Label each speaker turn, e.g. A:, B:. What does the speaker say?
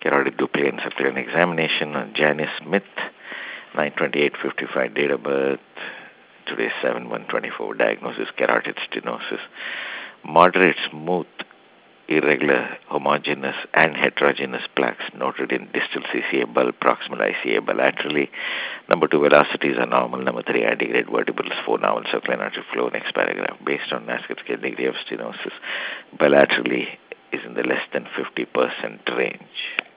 A: carotid duplicate encephalon examination on Janice Smith, 9/28/55 date of birth. Today 7/1/24 diagnosis carotid stenosis. Moderate smooth irregular, homogeneous, and heterogeneous plaques noted in distal CCA bulb, proximal ICA bilaterally. Number 2, velocities are normal. Number 3, antegrade vertebrals, 4 normal circular artery flow. Next paragraph. Based on NASCAR scale, degree of stenosis bilaterally is in the less than 50% range.